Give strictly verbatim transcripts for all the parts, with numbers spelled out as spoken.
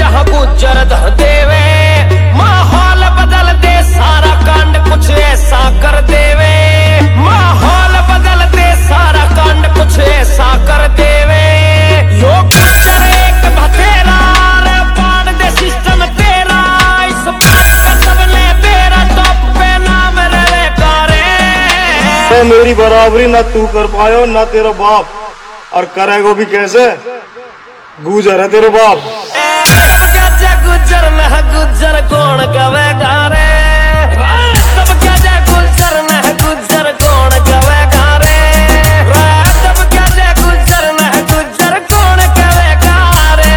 जहाँ गुजर धर देवे, माहौल बदल दे सारा कांड कुछ ऐसा कर देवे, माहौल बदल दे सारा कांड कुछ ऐसा कर देवे। यो गुजर एक बथेरा रे पाड़ दे सिस्टम तेरा, इस बात का सबने तेरा टॉप पे नाम रहे कारे। तो मेरी बराबरी ना तू कर पायो ना तेरा बाप, और करेगो भी कैसे, गुजर है तेरे बाप। गुजर न गुजर कौन कवेगा रे, सब क्या जय गुजर न गुजर कौन कवेगा रे, सब क्या जय गुजर न गुजर कौन कवेगा रे।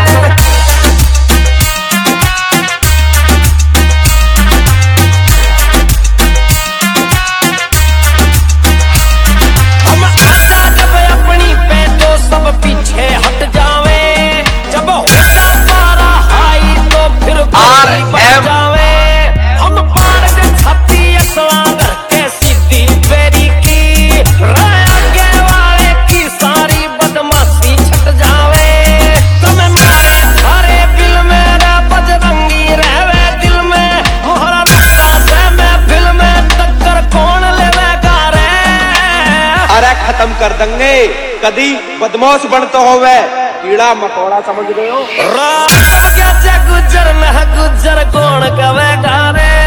हम आता जब अपनी पे तो सब पीछे हट जावे, जब होता पारा हाई तो फिर गोली बच जावे। हम पाड़ दे छाती असला घर के सीधी बेरी की, आगे वाले की सारी बदमाशी छट जावे। तुम्हें मारे सारे दिल में रे बजरंगी रहवे दिल में, मोहरा रखता से मैं फिल्म में टक्कर कौन लेवेगा रे। अरे खत्म कर देंगे कदी बदमाश बनता होवे, कीड़ा मकोड़ा समझ गए हो। रात क्या गुजर न गुजर कौन कवेगा रे।